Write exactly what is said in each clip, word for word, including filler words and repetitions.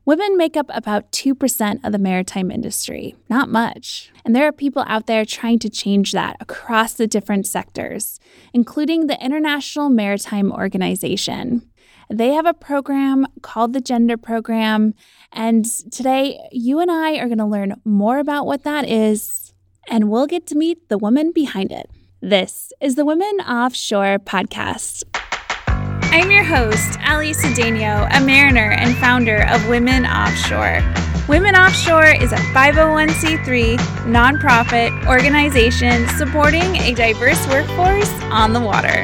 Women make up about two percent of the maritime industry, not much. And there are people out there trying to change that across the different sectors, including the International Maritime Organization. They have a program called the Gender Program, and today you and I are going to learn more about what that is, and we'll get to meet the woman behind it. This is the Women Offshore Podcast. I'm your host, Ali Cedeno, a mariner and founder of Women Offshore. Women Offshore is a five oh one c three nonprofit organization supporting a diverse workforce on the water.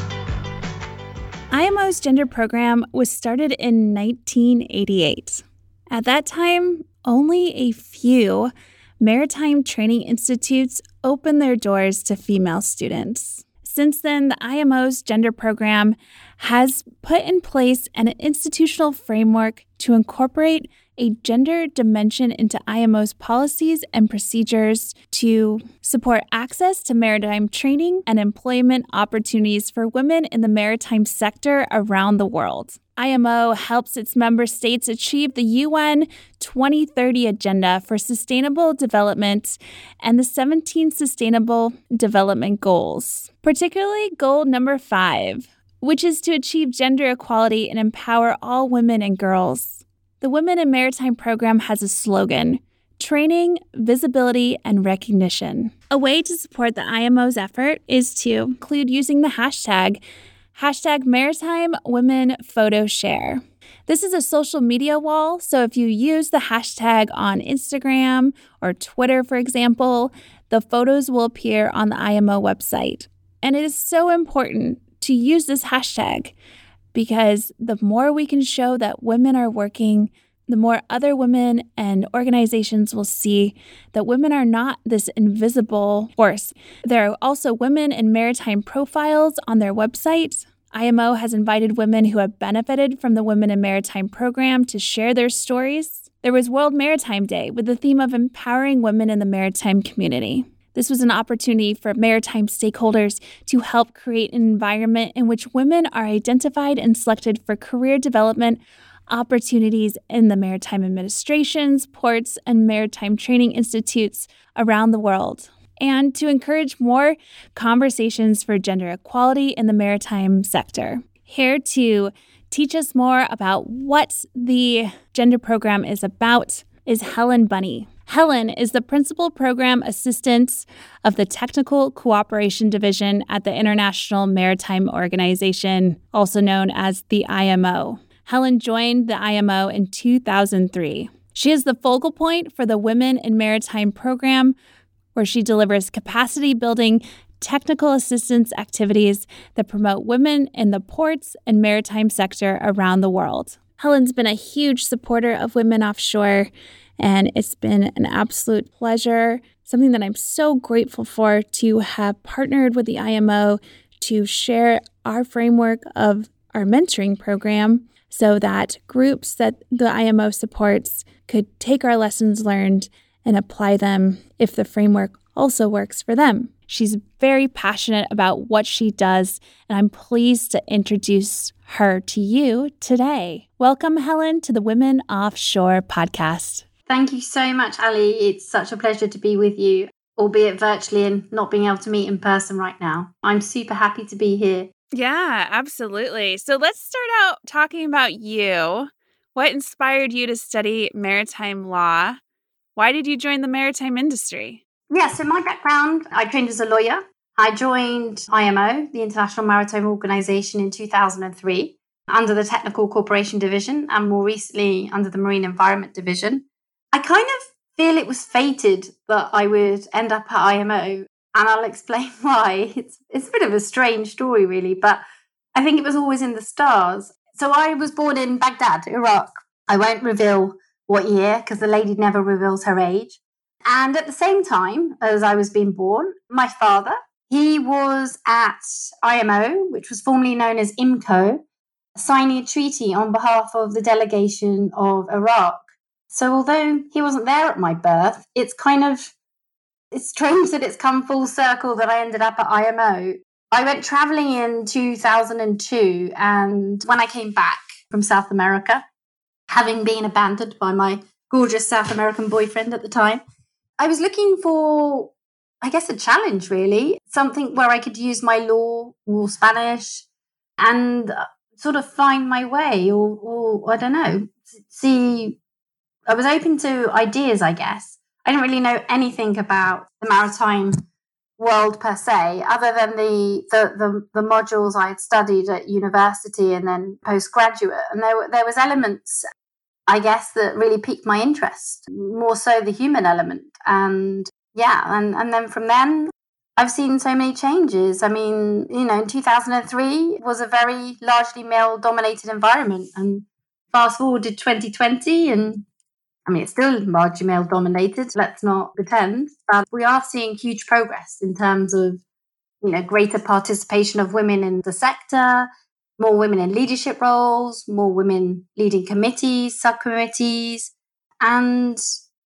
I M O's gender program was started in nineteen eighty-eight. At that time, only a few maritime training institutes opened their doors to female students. Since then, the I M O's gender program has put in place an institutional framework to incorporate a gender dimension into I M O's policies and procedures to support access to maritime training and employment opportunities for women in the maritime sector around the world. I M O helps its member states achieve the U N twenty thirty Agenda for Sustainable Development and the seventeen Sustainable Development Goals, particularly goal number five, which is to achieve gender equality and empower all women and girls. The Women in Maritime program has a slogan: training, visibility, and recognition. A way to support the I M O's effort is to include using the hashtag Hashtag Maritime Women Photo Share. This is a social media wall, so if you use the hashtag on Instagram or Twitter, for example, the photos will appear on the I M O website. And it is so important to use this hashtag because the more we can show that women are working, the more other women and organizations will see that women are not this invisible force. There are also women in maritime profiles on their website. I M O has invited women who have benefited from the Women in Maritime program to share their stories. There was World Maritime Day with the theme of empowering women in the maritime community. This was an opportunity for maritime stakeholders to help create an environment in which women are identified and selected for career development opportunities in the maritime administrations, ports, and maritime training institutes around the world, and to encourage more conversations for gender equality in the maritime sector. Here to teach us more about what the gender program is about is Helen Bunny. Helen is the Principal Program Assistant of the Technical Cooperation Division at the International Maritime Organization, also known as the I M O. Helen joined the I M O in two thousand three. She is the focal point for the Women in Maritime program, where she delivers capacity-building technical assistance activities that promote women in the ports and maritime sector around the world. Helen's been a huge supporter of Women Offshore, and it's been an absolute pleasure, something that I'm so grateful for, to have partnered with the I M O to share our framework of our mentoring program so that groups that the I M O supports could take our lessons learned and apply them if the framework also works for them. She's very passionate about what she does, and I'm pleased to introduce her to you today. Welcome, Helen, to the Women Offshore Podcast. Thank you so much, Ali. It's such a pleasure to be with you, albeit virtually and not being able to meet in person right now. I'm super happy to be here. Yeah, absolutely. So let's start out talking about you. What inspired you to study maritime law? Why did you join the maritime industry? Yeah, so my background, I trained as a lawyer. I joined I M O, the International Maritime Organization, in two thousand three under the Technical Cooperation Division and more recently under the Marine Environment Division. I kind of feel it was fated that I would end up at I M O, and I'll explain why. It's, it's a bit of a strange story, really, but I think it was always in the stars. So I was born in Baghdad, Iraq. I won't reveal what year because the lady never reveals her age. And at the same time as I was being born, my father, he was at I M O, which was formerly known as I M C O, signing a treaty on behalf of the delegation of Iraq. So although he wasn't there at my birth, it's kind of, it's strange that it's come full circle that I ended up at I M O. I went traveling in two thousand two, and when I came back from South America, having been abandoned by my gorgeous South American boyfriend at the time. I was looking for, I guess, a challenge, really, something where I could use my law or Spanish and sort of find my way, or, or I don't know, see. I was open to ideas, I guess. I didn't really know anything about the maritime world per se, other than the the, the, the modules I had studied at university and then postgraduate. And there, there was elements, I guess, that really piqued my interest, more so the human element. And yeah, and, and then from then, I've seen so many changes. I mean, you know, in two thousand three was a very largely male-dominated environment. And fast forward to twenty twenty, and I mean, it's still largely male dominated, let's not pretend, but we are seeing huge progress in terms of, you know, greater participation of women in the sector, more women in leadership roles, more women leading committees, subcommittees. And,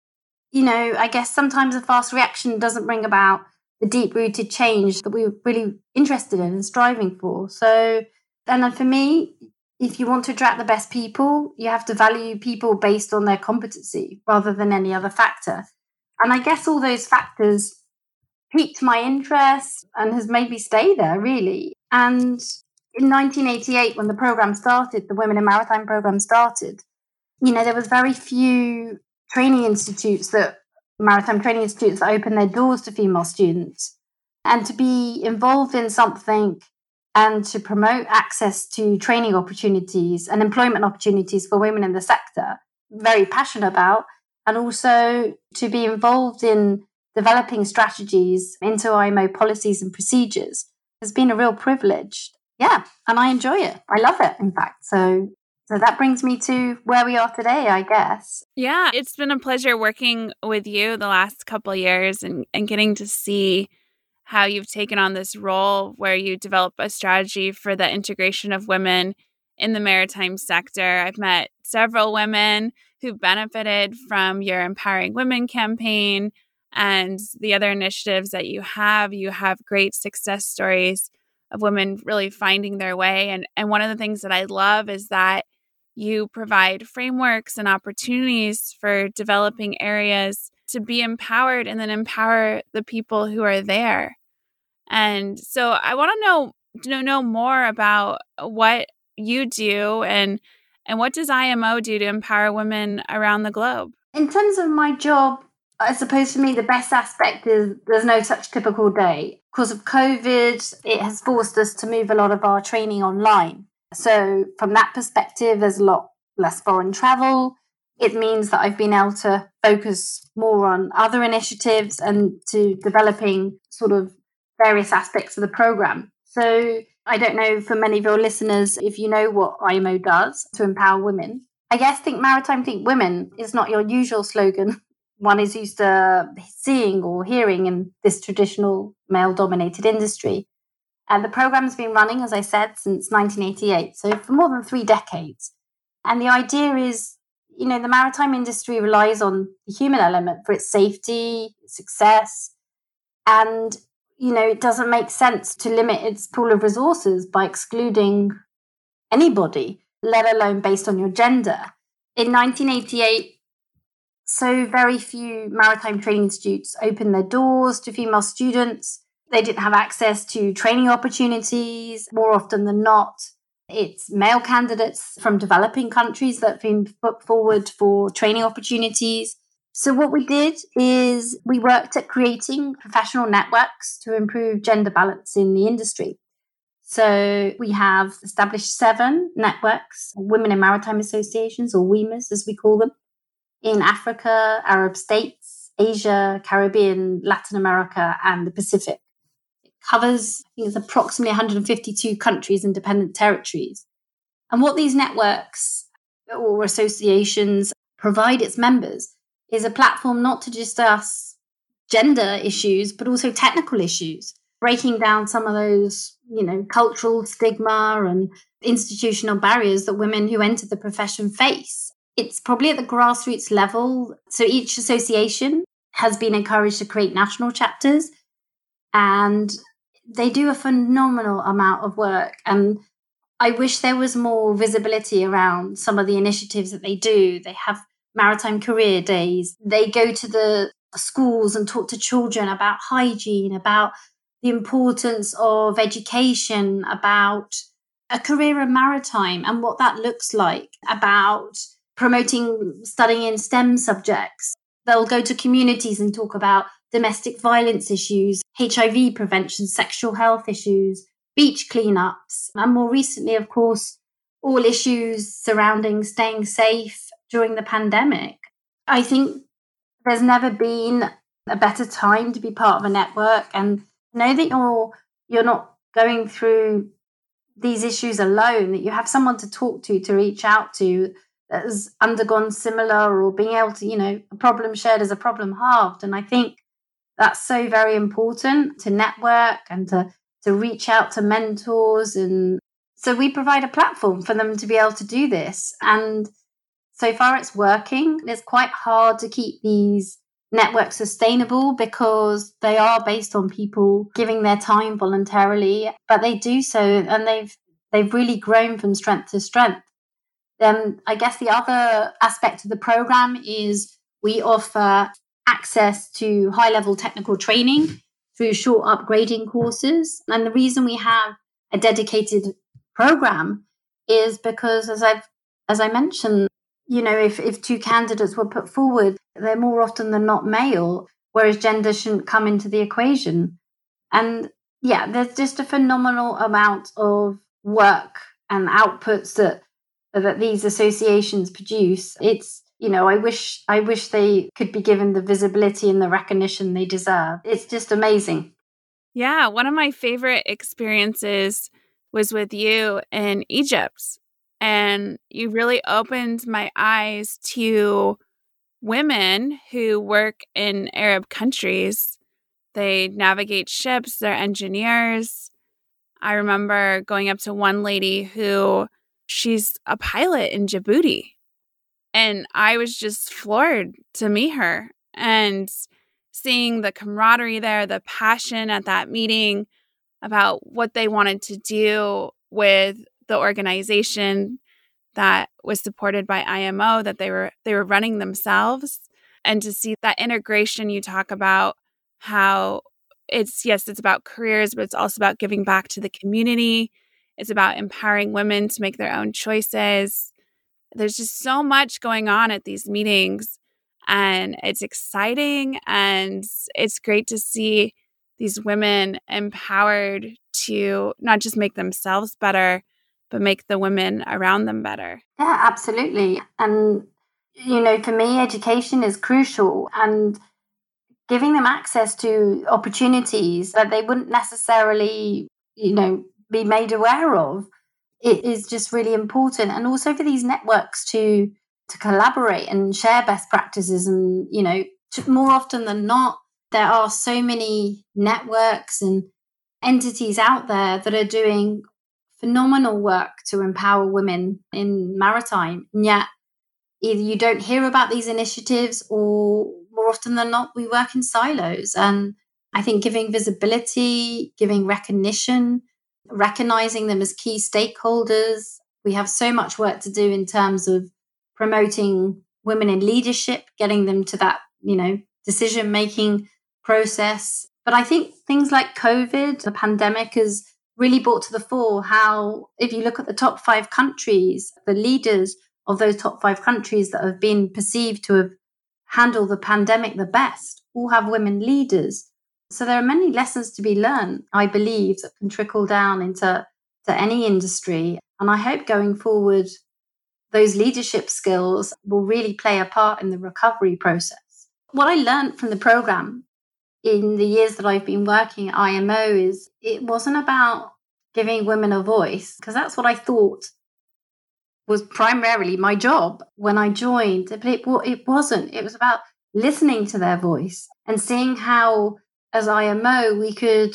you know, I guess sometimes a fast reaction doesn't bring about the deep rooted change that we're really interested in and striving for. So, and then for me, if you want to attract the best people, you have to value people based on their competency rather than any other factor. And I guess all those factors piqued my interest and has made me stay there, really. And in nineteen eighty-eight, when the program started, the Women in Maritime program started, you know, there was very few training institutes that, maritime training institutes that opened their doors to female students. And to be involved in something and to promote access to training opportunities and employment opportunities for women in the sector, very passionate about, and also to be involved in developing strategies into I M O policies and procedures has been a real privilege. Yeah, and I enjoy it. I love it, in fact. So so that brings me to where we are today, I guess. Yeah, it's been a pleasure working with you the last couple of years and, and getting to see how you've taken on this role where you develop a strategy for the integration of women in the maritime sector. I've met several women who benefited from your Empowering Women campaign and the other initiatives that you have. You have great success stories of women really finding their way. And, and one of the things that I love is that you provide frameworks and opportunities for developing areas to be empowered and then empower the people who are there. And so I want to know to know more about what you do and and what does I M O do to empower women around the globe? In terms of my job, I suppose for me the best aspect is there's no such typical day. Because of COVID, it has forced us to move a lot of our training online. So from that perspective, there's a lot less foreign travel. It means that I've been able to focus more on other initiatives and to developing sort of various aspects of the program. So I don't know, for many of your listeners, if you know what I M O does to empower women. I guess Think Maritime, Think Women is not your usual slogan one is used to seeing or hearing in this traditional male-dominated industry. And the program's been running, as I said, since nineteen eighty-eight, so for more than three decades. And the idea is, you know, the maritime industry relies on the human element for its safety, success, and you know, it doesn't make sense to limit its pool of resources by excluding anybody, let alone based on your gender. In nineteen eighty-eight, so very few maritime training institutes opened their doors to female students. They didn't have access to training opportunities. More often than not, it's male candidates from developing countries that have been put forward for training opportunities. So what we did is we worked at creating professional networks to improve gender balance in the industry. So we have established seven networks, Women in Maritime Associations, or W I M As as we call them, in Africa, Arab states, Asia, Caribbean, Latin America, and the Pacific. It covers, I think it's approximately one hundred fifty-two countries and dependent territories. And what these networks or associations provide its members is a platform not to discuss gender issues, but also technical issues, breaking down some of those, you know, cultural stigma and institutional barriers that women who enter the profession face. It's probably at the grassroots level. So each association has been encouraged to create national chapters, and they do a phenomenal amount of work. And I wish there was more visibility around some of the initiatives that they do. They have maritime career days. They go to the schools and talk to children about hygiene, about the importance of education, about a career in maritime and what that looks like, about promoting studying in STEM subjects. They'll go to communities and talk about domestic violence issues, H I V prevention, sexual health issues, beach cleanups, and more recently, of course, all issues surrounding staying safe during the pandemic. I think there's never been a better time to be part of a network and know that you're you're not going through these issues alone, that you have someone to talk to, to reach out to that has undergone similar, or being able to, you know, a problem shared is a problem halved. And I think that's so very important to network and to, to reach out to mentors. And so we provide a platform for them to be able to do this. And so far it's working. It's quite hard to keep these networks sustainable because they are based on people giving their time voluntarily, but they do so and they've they've really grown from strength to strength. Then I guess the other aspect of the program is we offer access to high-level technical training through short upgrading courses. And the reason we have a dedicated program is because, as I've as I mentioned, you know, if, if two candidates were put forward, they're more often than not male, whereas gender shouldn't come into the equation. And yeah, there's just a phenomenal amount of work and outputs that that these associations produce. It's, you know, I wish I wish they could be given the visibility and the recognition they deserve. It's just amazing. Yeah, one of my favorite experiences was with you in Egypt. And you really opened my eyes to women who work in Arab countries. They navigate ships, they're engineers. I remember going up to one lady who she's a pilot in Djibouti. And I was just floored to meet her and seeing the camaraderie there, the passion at that meeting about what they wanted to do with the organization that was supported by I M O, that they were they were running themselves. And to see that integration you talk about, how it's, yes, it's about careers, but it's also about giving back to the community. It's about empowering women to make their own choices. There's just so much going on at these meetings, and it's exciting, and it's great to see these women empowered to not just make themselves better, but make the women around them better. Yeah, absolutely. And, you know, for me, education is crucial, and giving them access to opportunities that they wouldn't necessarily, you know, be made aware of, it is just really important. And also for these networks to to collaborate and share best practices. And, you know, to, more often than not, there are so many networks and entities out there that are doing phenomenal work to empower women in maritime. And yet, either you don't hear about these initiatives, or more often than not, we work in silos. And I think giving visibility, giving recognition, recognizing them as key stakeholders. We have so much work to do in terms of promoting women in leadership, getting them to that, you know, decision-making process. But I think things like COVID, the pandemic, has really brought to the fore how, if you look at the top five countries, the leaders of those top five countries that have been perceived to have handled the pandemic the best, all have women leaders. So there are many lessons to be learned, I believe, that can trickle down into to any industry. And I hope going forward, those leadership skills will really play a part in the recovery process. What I learned from the program in the years that I've been working at I M O is it wasn't about giving women a voice, because that's what I thought was primarily my job when I joined. But it, it wasn't. It was about listening to their voice and seeing how, as I M O, we could,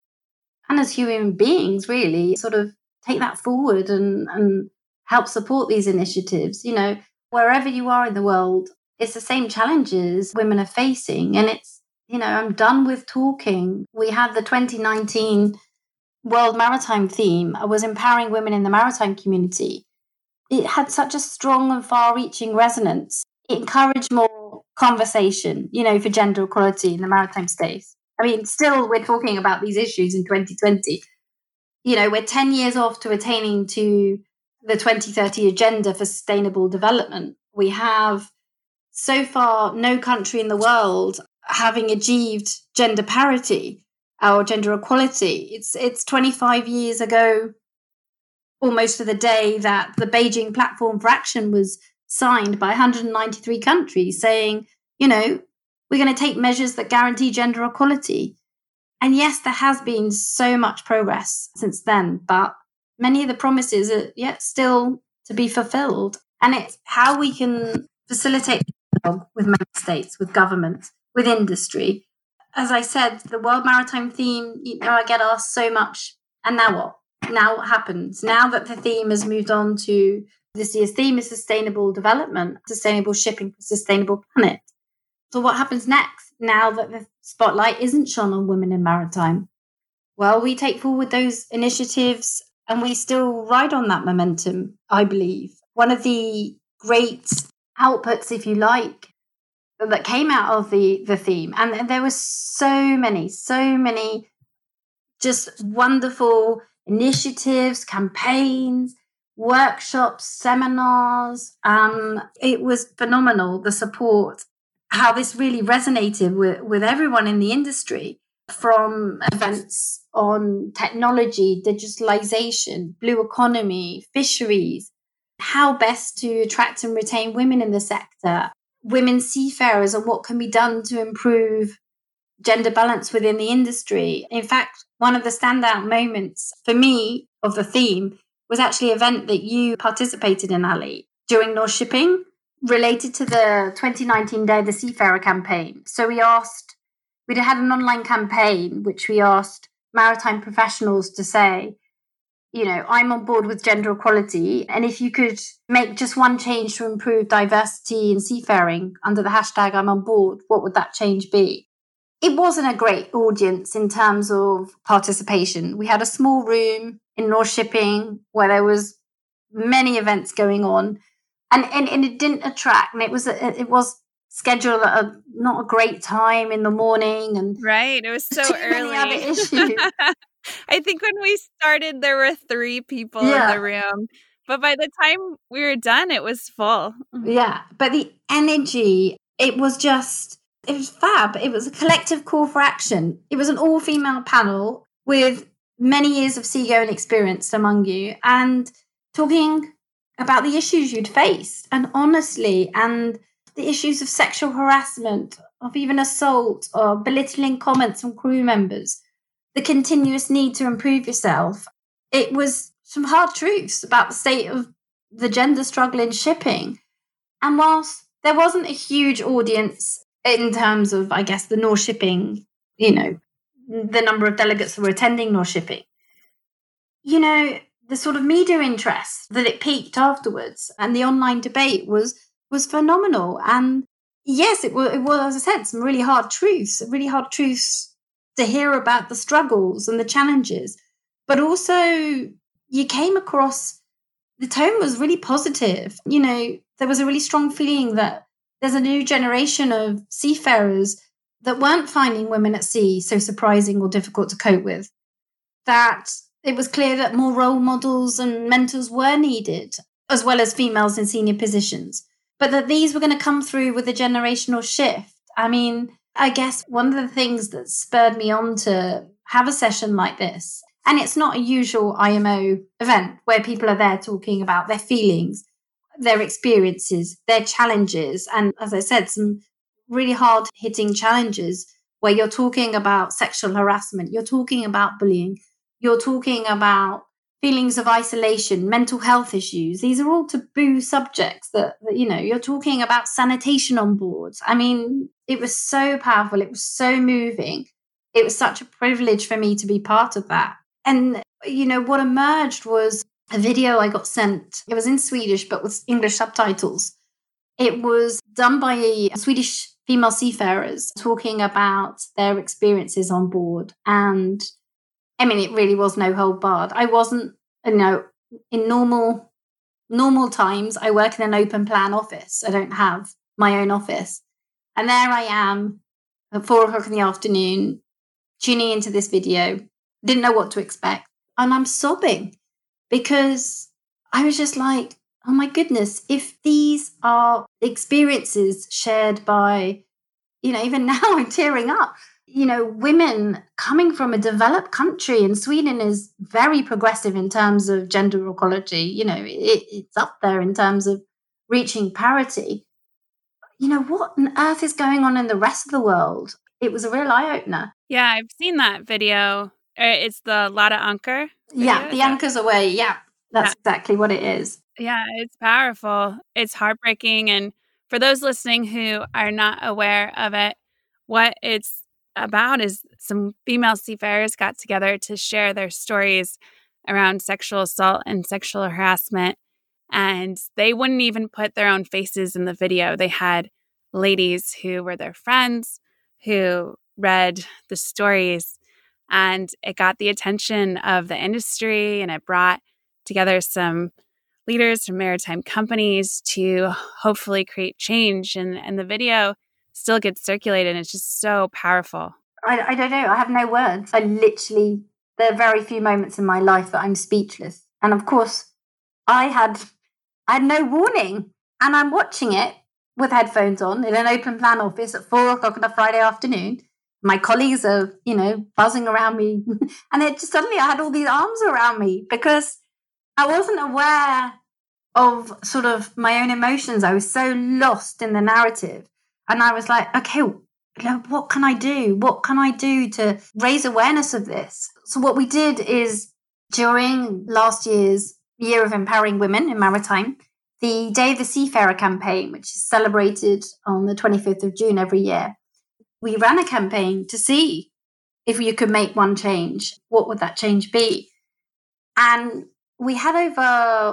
and as human beings, really sort of take that forward and, and help support these initiatives. You know, wherever you are in the world, it's the same challenges women are facing. And it's, you know, I'm done with talking. We had the twenty nineteen World Maritime theme was empowering women in the maritime community, it had such a strong and far-reaching resonance. It encouraged more conversation, you know, for gender equality in the maritime space. I mean, still, we're talking about these issues in twenty twenty. You know, we're ten years off to attaining to the twenty thirty Agenda for Sustainable Development. We have, so far, no country in the world having achieved gender parity or gender equality. It's it's twenty-five years ago, almost to the day, that the Beijing Platform for Action was signed by one hundred ninety-three countries saying, you know, we're going to take measures that guarantee gender equality. And yes, there has been so much progress since then, but many of the promises are yet still to be fulfilled. And it's how we can facilitate with member states, with governments, with industry. As I said, the World Maritime theme, you know, I get asked so much, and now what? Now what happens? Now that the theme has moved on to this year's theme is sustainable development, sustainable shipping for a sustainable planet. So what happens next, now that the spotlight isn't shone on women in maritime? Well, we take forward those initiatives and we still ride on that momentum, I believe. One of the great outputs, if you like, that came out of the, the theme, and there were so many, so many just wonderful initiatives, campaigns, workshops, seminars. Um, it was phenomenal, the support, how this really resonated with, with everyone in the industry, from events on technology, digitalization, blue economy, fisheries, how best to attract and retain women in the sector, women seafarers, and what can be done to improve gender balance within the industry. In fact, one of the standout moments for me of the theme was actually an event that you participated in, Ali, during North Shipping, related to the twenty nineteen Day of the Seafarer campaign. So we asked, we'd had an online campaign which we asked maritime professionals to say, you know, I'm on board with gender equality, and if you could make just one change to improve diversity in seafaring under the hashtag I'm on board, what would that change be? It wasn't a great audience in terms of participation. We had a small room in North Shipping where there was many events going on, and, and, and it didn't attract, and it was a, it was scheduled at a not a great time in the morning, and right, it was so too early. many other issues. I think when we started, there were three people yeah. in the room. But by the time we were done, it was full. Yeah. But the energy, it was just, it was fab. It was a collective call for action. It was an all-female panel with many years of seagoing experience among you, and talking about the issues you'd faced, and honestly, and the issues of sexual harassment, of even assault or belittling comments from crew members, the continuous need to improve yourself. It was some hard truths about the state of the gender struggle in shipping. And whilst there wasn't a huge audience in terms of, I guess, the North Shipping, you know, the number of delegates that were attending North Shipping, you know, the sort of media interest that it peaked afterwards and the online debate was was phenomenal. And yes, it was, it was, as I said, some really hard truths, really hard truths to hear about the struggles and the challenges, but also you came across, the tone was really positive. You know, there was a really strong feeling that there's a new generation of seafarers that weren't finding women at sea so surprising or difficult to cope with, that it was clear that more role models and mentors were needed, as well as females in senior positions, but that these were going to come through with a generational shift. I mean, I guess one of the things that spurred me on to have a session like this, and it's not a usual I M O event where people are there talking about their feelings, their experiences, their challenges, and as I said, some really hard-hitting challenges where you're talking about sexual harassment, you're talking about bullying, you're talking about feelings of isolation, mental health issues. These are all taboo subjects that, that, you know, you're talking about sanitation on board. I mean, it was so powerful. It was so moving. It was such a privilege for me to be part of that. And, you know, what emerged was a video I got sent. It was in Swedish, but with English subtitles. It was done by Swedish female seafarers talking about their experiences on board. And I mean, it really was no hold barred. I wasn't, you know, in normal normal times, I work in an open plan office. I don't have my own office. And there I am at four o'clock in the afternoon, tuning into this video, didn't know what to expect. And I'm sobbing because I was just like, oh my goodness, if these are experiences shared by, you know, even now I'm tearing up, you know, women coming from a developed country, and Sweden is very progressive in terms of gender equality. You know, it, it's up there in terms of reaching parity. You know, what on earth is going on in the rest of the world? It was a real eye-opener. Yeah, I've seen that video. It's the Lada Anchor video. Yeah, the Anchors Away. Yeah, that's yeah. exactly what it is. Yeah, it's powerful. It's heartbreaking. And for those listening who are not aware of it, what it's about is some female seafarers got together to share their stories around sexual assault and sexual harassment. And they wouldn't even put their own faces in the video. They had ladies who were their friends who read the stories, and it got the attention of the industry, and it brought together some leaders from maritime companies to hopefully create change. And, and the video still gets circulated, and it's just so powerful. I, I don't know. I have no words. I literally, there are very few moments in my life that I'm speechless. And of course, I had, I had no warning. And I'm watching it with headphones on in an open plan office at four o'clock on a Friday afternoon. My colleagues are, you know, buzzing around me. And it just suddenly I had all these arms around me because I wasn't aware of sort of my own emotions. I was so lost in the narrative. And I was like, okay, what can I do? What can I do to raise awareness of this? So what we did is during last year's Year of Empowering Women in Maritime, the Day of the Seafarer campaign, which is celebrated on the twenty-fifth of June every year, we ran a campaign to see if you could make one change. What would that change be? And we had over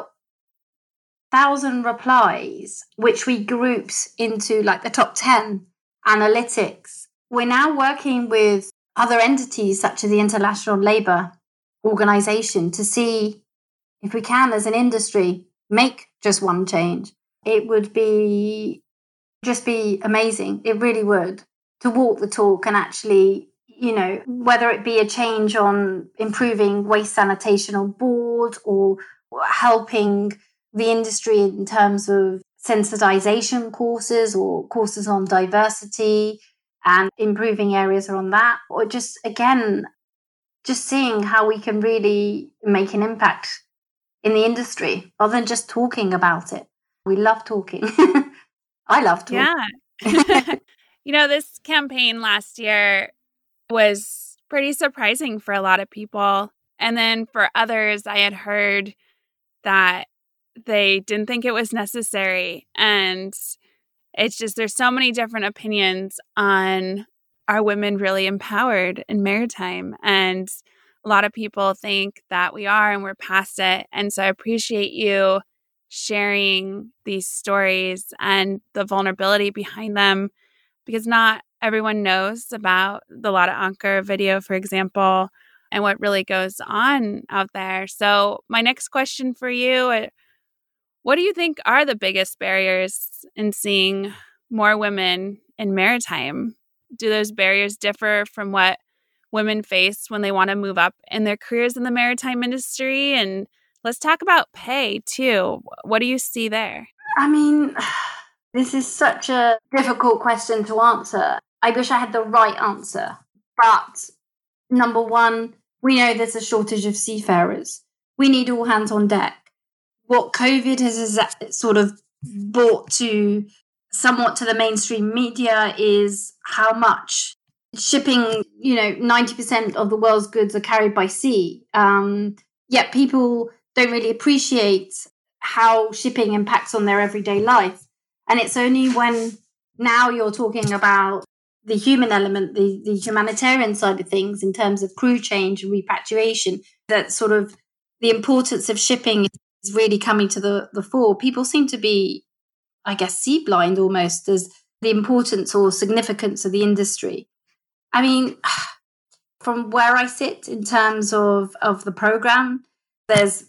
thousand replies, which we grouped into like the top ten analytics. We're now working with other entities such as the International Labour Organization to see if we can, as an industry, make just one change. It would be just be amazing. It really would, to walk the talk and actually, you know, whether it be a change on improving waste sanitation on board or helping the industry in terms of sensitization courses or courses on diversity and improving areas around that, or just, again, just seeing how we can really make an impact in the industry rather than just talking about it. We love talking. I love talking. Yeah. You know, this campaign last year was pretty surprising for a lot of people. And then for others, I had heard that they didn't think it was necessary. And it's just, there's so many different opinions on, are women really empowered in maritime? And a lot of people think that we are, and we're past it. And so I appreciate you sharing these stories and the vulnerability behind them, because not everyone knows about the Lada Anchor video, for example, and what really goes on out there. So my next question for you, what do you think are the biggest barriers in seeing more women in maritime? Do those barriers differ from what women face when they want to move up in their careers in the maritime industry? And let's talk about pay too. What do you see there? I mean, this is such a difficult question to answer. I wish I had the right answer. But number one, we know there's a shortage of seafarers. We need all hands on deck. What COVID has sort of brought to somewhat to the mainstream media is how much shipping, you know, ninety percent of the world's goods are carried by sea. Um, yet people don't really appreciate how shipping impacts on their everyday life. And it's only when now you're talking about the human element, the, the humanitarian side of things in terms of crew change and repatriation, that sort of the importance of shipping is really coming to the, the fore. People seem to be, I guess, sea blind almost as the importance or significance of the industry. I mean, from where I sit in terms of, of the program, there's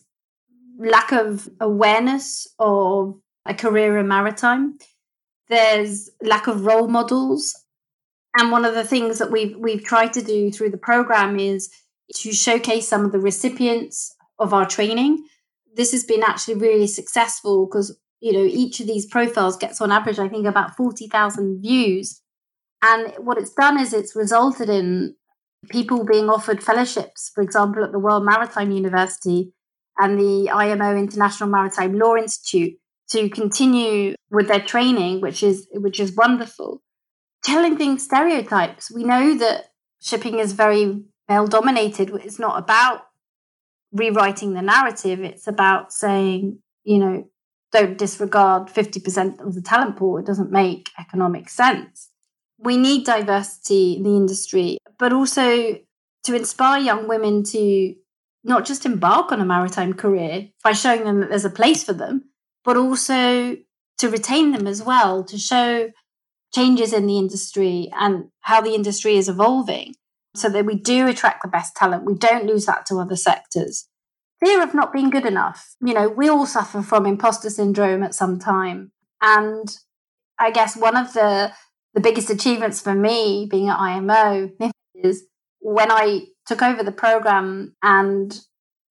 lack of awareness of a career in maritime. There's lack of role models. And one of the things that we've, we've tried to do through the program is to showcase some of the recipients of our training. This has been actually really successful because, you know, each of these profiles gets on average, I think, about forty thousand views. And what it's done is it's resulted in people being offered fellowships, for example, at the World Maritime University and the I M O International Maritime Law Institute, to continue with their training, which is which is wonderful. Challenging stereotypes. We know that shipping is very male-dominated. It's not about rewriting the narrative. It's about saying, you know, don't disregard fifty percent of the talent pool. It doesn't make economic sense. We need diversity in the industry, but also to inspire young women to not just embark on a maritime career by showing them that there's a place for them, but also to retain them as well, to show changes in the industry and how the industry is evolving so that we do attract the best talent. We don't lose that to other sectors. Fear of not being good enough. You know, we all suffer from imposter syndrome at some time. And I guess one of the, the biggest achievements for me being at I M O is when I took over the program and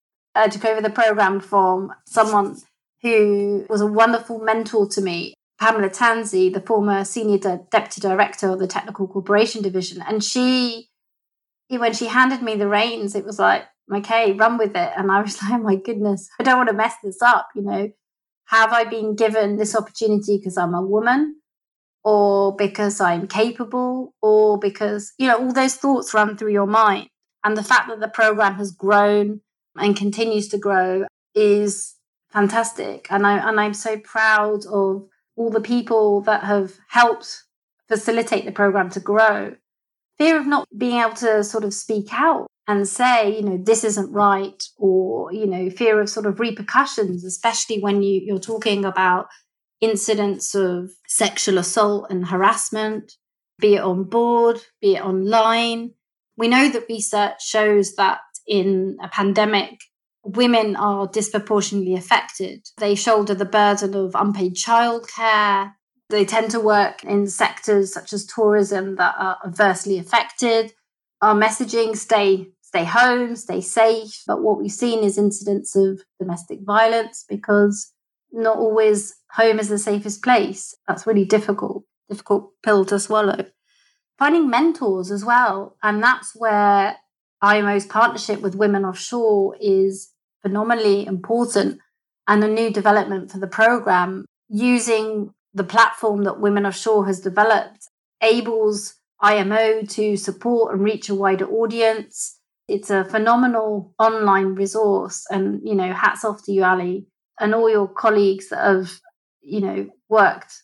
I took over the program from someone who was a wonderful mentor to me, Pamela Tansey, the former Senior De- Deputy Director of the Technical Corporation Division. And she, when she handed me the reins, it was like, okay, run with it. And I was like, oh my goodness, I don't want to mess this up. You know, have I been given this opportunity because I'm a woman or because I'm capable or because, you know, all those thoughts run through your mind. And the fact that the program has grown and continues to grow is fantastic. And, I, and I'm so proud of all the people that have helped facilitate the program to grow. Fear of not being able to sort of speak out and say, you know, this isn't right, or, you know, fear of sort of repercussions, especially when you, you're talking about incidents of sexual assault and harassment, be it on board, be it online. We know that research shows that in a pandemic, women are disproportionately affected. They shoulder the burden of unpaid childcare. They tend to work in sectors such as tourism that are adversely affected. Our messaging, stay stay home, stay safe. But what we've seen is incidents of domestic violence because not always home is the safest place. That's really difficult, difficult pill to swallow. Finding mentors as well. And that's where I M O's partnership with Women Offshore is phenomenally important and a new development for the program. Using the platform that Women Offshore has developed enables I M O to support and reach a wider audience. It's a phenomenal online resource. And, you know, hats off to you, Ali, and all your colleagues that have, you know, worked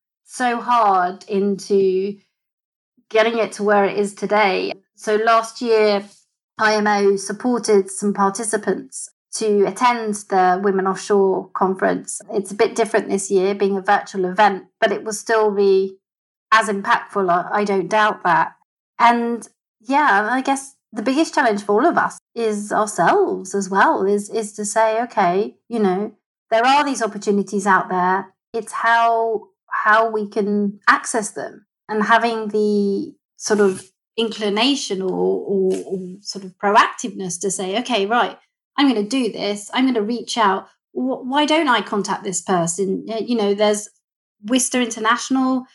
so hard into getting it to where it is today. So last year, I M O supported some participants to attend the Women Offshore conference. It's a bit different this year, being a virtual event, but it will still be as impactful. I, I don't doubt that. And yeah, I guess the biggest challenge for all of us is ourselves as well, is, is to say, okay, you know, there are these opportunities out there. It's how how we can access them, and having the sort of inclination or, or, or sort of proactiveness to say, okay, right, I'm going to do this. I'm going to reach out. Why don't I contact this person? You know, there's Wister International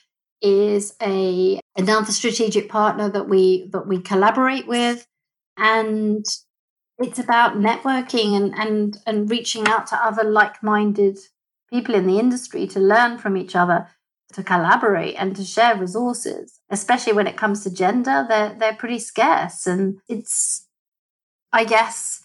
is a another strategic partner that we that we collaborate with, and it's about networking and and and reaching out to other like-minded people in the industry to learn from each other, to collaborate and to share resources. Especially when it comes to gender, they're they're pretty scarce, and it's, I guess,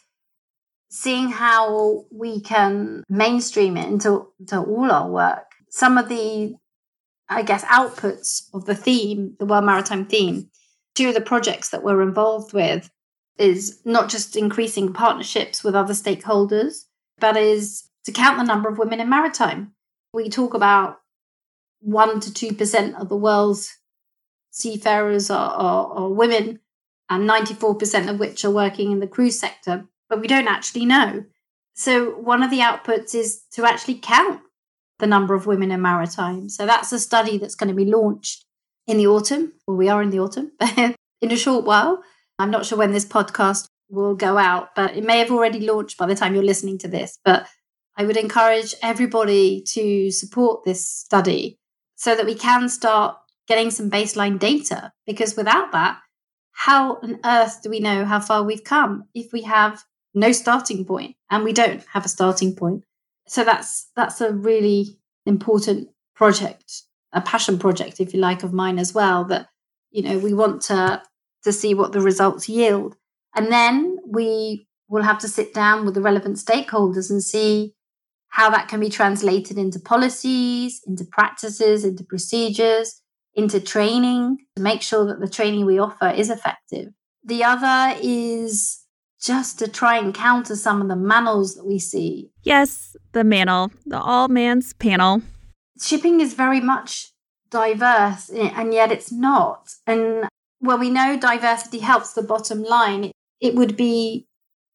seeing how we can mainstream it into to all our work. Some of the, I guess, outputs of the theme, the World Maritime theme, two of the projects that we're involved with is not just increasing partnerships with other stakeholders, but is to count the number of women in maritime. We talk about one to two percent of the world's seafarers are, are, are women, and ninety-four percent of which are working in the cruise sector, but we don't actually know. So one of the outputs is to actually count the number of women in maritime. So that's a study that's going to be launched in the autumn. Well, we are in the autumn, but in a short while. I'm not sure when this podcast will go out, but it may have already launched by the time you're listening to this. But I would encourage everybody to support this study so that we can start getting some baseline data, because without that, how on earth do we know how far we've come if we have no starting point? And we don't have a starting point. So that's that's a really important project, a passion project, if you like, of mine as well, that, you know, we want to, to see what the results yield. And then we will have to sit down with the relevant stakeholders and see how that can be translated into policies, into practices, into procedures, into training, to make sure that the training we offer is effective. The other is just to try and counter some of the manels that we see. Yes, the manel, the all-mans panel. Shipping is very much diverse, and yet it's not. And when we know diversity helps the bottom line, it would be,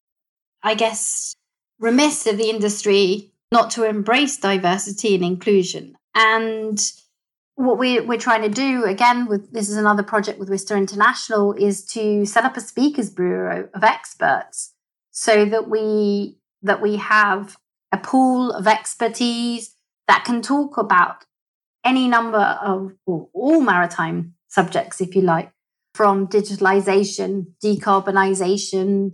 I guess, remiss of the industry not to embrace diversity and inclusion. And what we, we're trying to do, again, with this is another project with Wista International, is to set up a speakers bureau of experts so that we that we have a pool of expertise that can talk about any number of, or all maritime subjects, if you like, from digitalization, decarbonization,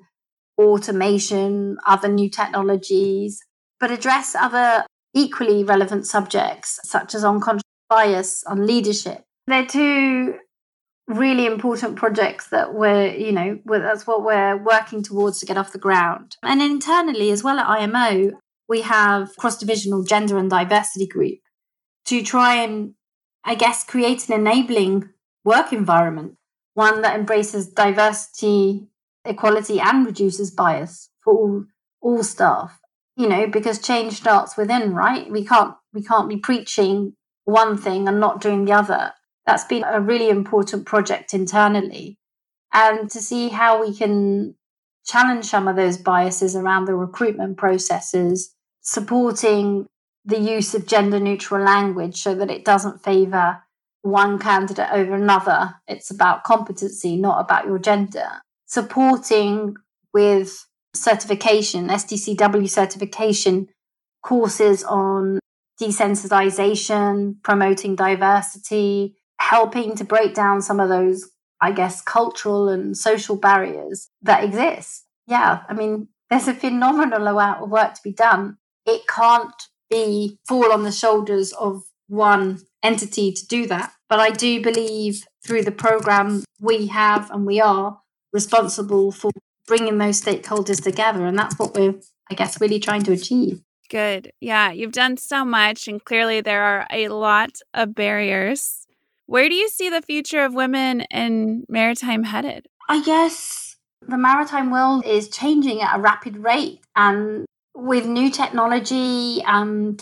automation, other new technologies, but address other equally relevant subjects such as unconscious bias, on leadership. They're two really important projects that we're, you know, we're, that's what we're working towards to get off the ground. And internally as well at I M O, we have cross-divisional gender and diversity group to try and, I guess, create an enabling work environment, one that embraces diversity, equality, and reduces bias for all, all staff. You know, because change starts within, right? We can't we can't be preaching one thing and not doing the other. That's been a really important project internally. And to see how we can challenge some of those biases around the recruitment processes, supporting the use of gender neutral language so that it doesn't favour one candidate over another. It's about competency, not about your gender. Supporting with certification, S T C W certification courses on desensitization, promoting diversity, helping to break down some of those, I guess, cultural and social barriers that exist. Yeah, I mean, there's a phenomenal amount of work to be done. It can't be fall on the shoulders of one entity to do that. But I do believe through the program we have and we are responsible for bringing those stakeholders together. And that's what we're, I guess, really trying to achieve. Good. Yeah, you've done so much, and clearly there are a lot of barriers. Where do you see the future of women in maritime headed? I guess the maritime world is changing at a rapid rate, and with new technology and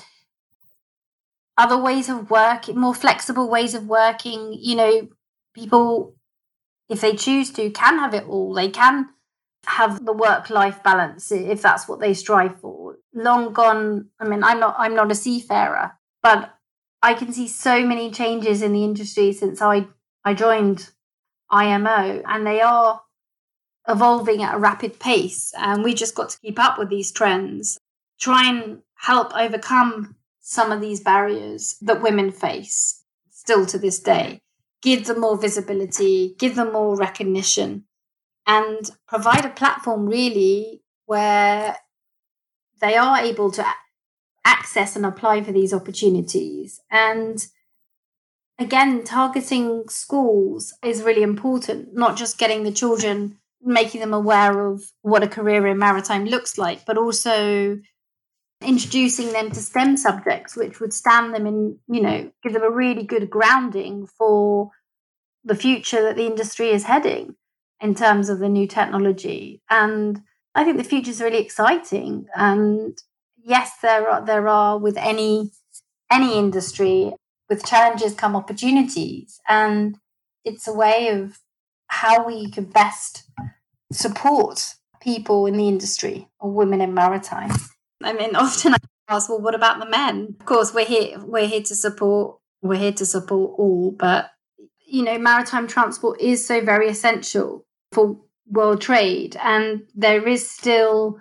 other ways of working, more flexible ways of working, you know, people, if they choose to, can have it all. They can have the work-life balance if that's what they strive for. Long gone. I mean, I'm not I'm not a seafarer, but I can see so many changes in the industry since I, I joined I M O, and they are evolving at a rapid pace, and we just got to keep up with these trends, try and help overcome some of these barriers that women face still to this day, give them more visibility, give them more recognition, and provide a platform really where they are able to access and apply for these opportunities. And again, targeting schools is really important, not just getting the children, making them aware of what a career in maritime looks like, but also introducing them to STEM subjects, which would stand them in, you know, give them a really good grounding for the future that the industry is heading in terms of the new technology. And I think the future is really exciting. And yes, there are there are with any any industry, with challenges come opportunities, and it's a way of how we could best support people in the industry or women in maritime. I mean, often I ask, well, what about the men? Of course, we're here. We're here to support. We're here to support all, but you know, maritime transport is so very essential for world trade, and there is still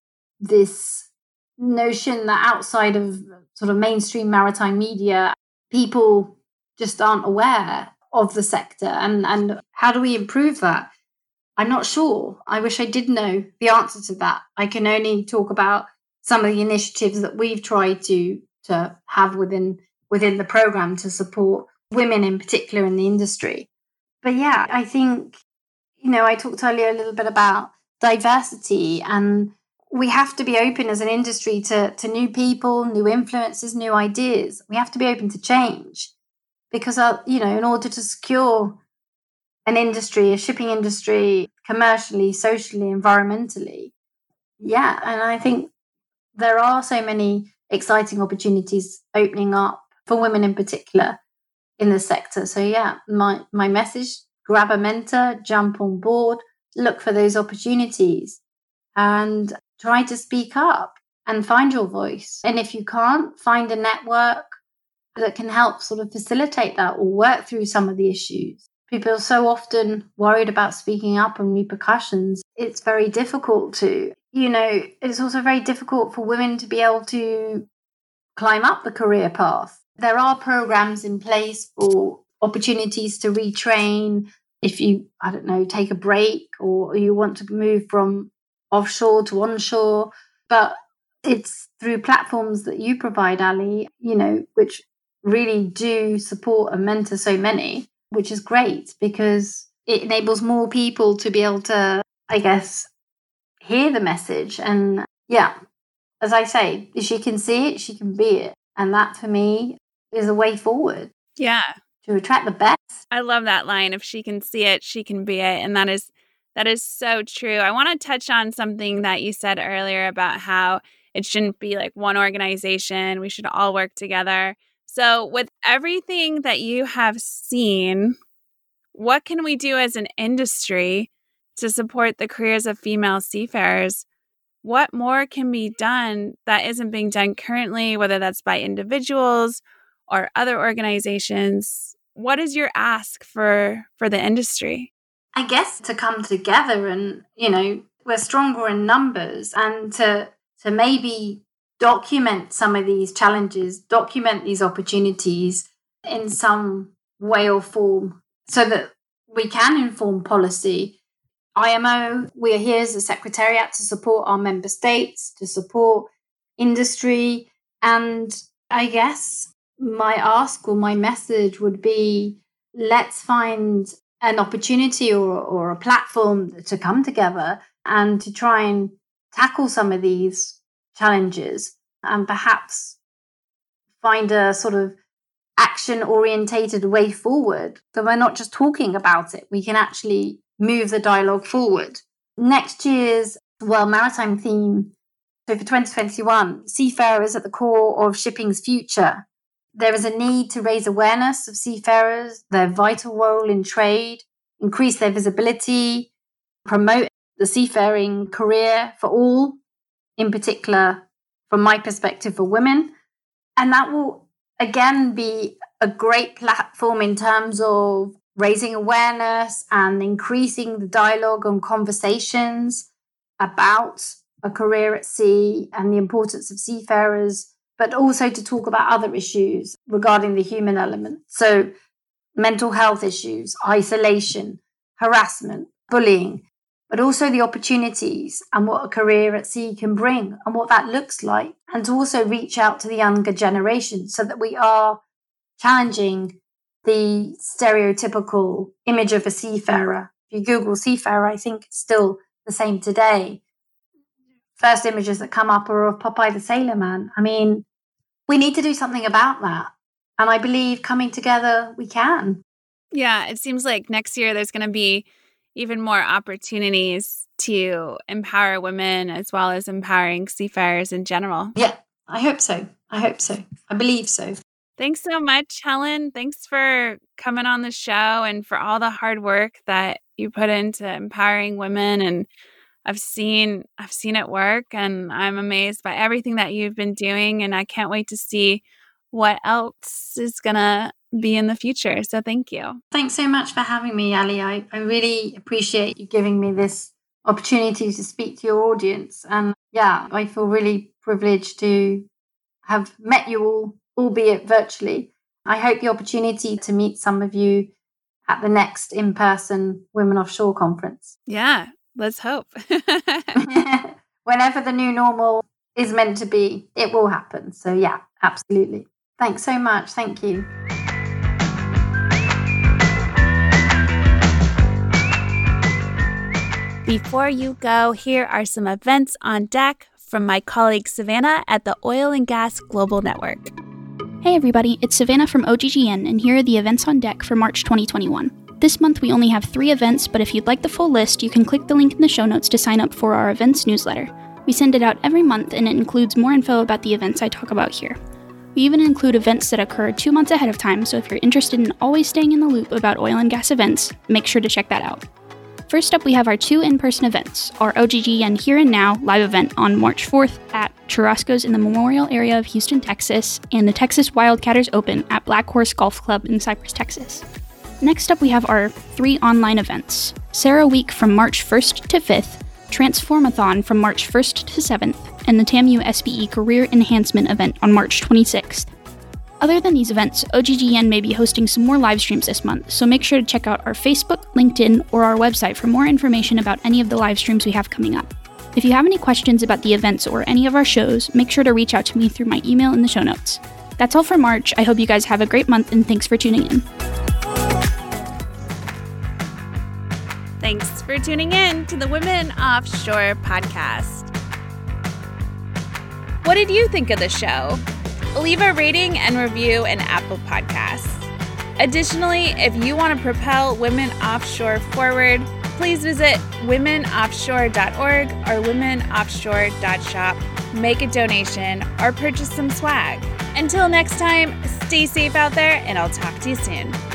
this notion that outside of sort of mainstream maritime media, people just aren't aware of the sector. And, and how do we improve that? I'm not sure. I wish I did know the answer to that. I can only talk about some of the initiatives that we've tried to, to have within, within the program to support women in particular in the industry. But yeah, I think, you know, I talked earlier a little bit about diversity, and we have to be open as an industry to, to new people, new influences, new ideas. We have to be open to change because, uh, you know, in order to secure an industry, a shipping industry, commercially, socially, environmentally. Yeah. And I think there are so many exciting opportunities opening up for women in particular in the sector. So yeah, my, my message, grab a mentor, jump on board, look for those opportunities and try to speak up and find your voice. And if you can't, find a network that can help sort of facilitate that or work through some of the issues. People are so often worried about speaking up and repercussions. It's very difficult to, you know, it's also very difficult for women to be able to climb up the career path. There are programs in place for opportunities to retrain if you, I don't know, take a break or you want to move from offshore to onshore. But it's through platforms that you provide, Ali, you know, which really do support and mentor so many, which is great because it enables more people to be able to, I guess, hear the message. And yeah, as I say, if she can see it, she can be it. And that for me is a way forward. Yeah. To attract the best. I love that line. If she can see it, she can be it. And that is that is so true. I want to touch on something that you said earlier about how it shouldn't be like one organization. We should all work together. So with everything that you have seen, what can we do as an industry to support the careers of female seafarers? What more can be done that isn't being done currently, whether that's by individuals or other organizations? What is your ask for, for the industry? I guess to come together and, you know, we're stronger in numbers and to to maybe document some of these challenges, document these opportunities in some way or form so that we can inform policy. I M O, we are here as a secretariat to support our member states, to support industry. And I guess my ask or my message would be, let's find an opportunity or, or a platform to come together and to try and tackle some of these challenges and perhaps find a sort of action orientated way forward. So we're not just talking about it, we can actually move the dialogue forward. Next year's World Maritime theme, so for twenty twenty-one, seafarers at the core of shipping's future. There is a need to raise awareness of seafarers, their vital role in trade, increase their visibility, promote the seafaring career for all, in particular, from my perspective, for women. And that will, again, be a great platform in terms of raising awareness and increasing the dialogue and conversations about a career at sea and the importance of seafarers, but also to talk about other issues regarding the human element. So mental health issues, isolation, harassment, bullying, but also the opportunities and what a career at sea can bring and what that looks like. And to also reach out to the younger generation so that we are challenging the stereotypical image of a seafarer. If you Google seafarer, I think it's still the same today. First images that come up are of Popeye the Sailor Man. I mean, we need to do something about that. And I believe coming together, we can. Yeah, it seems like next year there's going to be even more opportunities to empower women as well as empowering seafarers in general. Yeah, I hope so. I hope so. I believe so. Thanks so much, Helen. Thanks for coming on the show and for all the hard work that you put into empowering women, and I've seen I've seen it work, and I'm amazed by everything that you've been doing, and I can't wait to see what else is going to be in the future. So thank you. Thanks so much for having me, Ali. I, I really appreciate you giving me this opportunity to speak to your audience. And yeah, I feel really privileged to have met you all, albeit virtually. I hope the opportunity to meet some of you at the next in-person Women Offshore conference. Yeah, let's hope. Whenever the new normal is meant to be, it will happen. So yeah, absolutely. Thanks so much. Thank you. Before you go, here are some events on deck from my colleague Savannah at the Oil and Gas Global Network. Hey everybody, it's Savannah from O G G N, and here are the events on deck for March twenty twenty-one. This month we only have three events, but if you'd like the full list, you can click the link in the show notes to sign up for our events newsletter. We send it out every month, and it includes more info about the events I talk about here. We even include events that occur two months ahead of time, so if you're interested in always staying in the loop about oil and gas events, make sure to check that out. First up, we have our two in-person events, our O G G N Here and Now live event on March fourth at Churrasco's in the Memorial area of Houston, Texas, and the Texas Wildcatters Open at Black Horse Golf Club in Cypress, Texas. Next up, we have our three online events, Sarah Week from March first to fifth, Transformathon from March first to seventh, and the T A M U S B E Career Enhancement event on March twenty-sixth. Other than these events, O G G N may be hosting some more live streams this month, so make sure to check out our Facebook, LinkedIn, or our website for more information about any of the live streams we have coming up. If you have any questions about the events or any of our shows, make sure to reach out to me through my email in the show notes. That's all for March. I hope you guys have a great month, and thanks for tuning in. Thanks for tuning in to the Women Offshore podcast. What did you think of the show? Leave a rating and review in Apple Podcasts. Additionally, if you want to propel Women Offshore forward, please visit women offshore dot org or women offshore dot shop, make a donation, or purchase some swag. Until next time, stay safe out there, and I'll talk to you soon.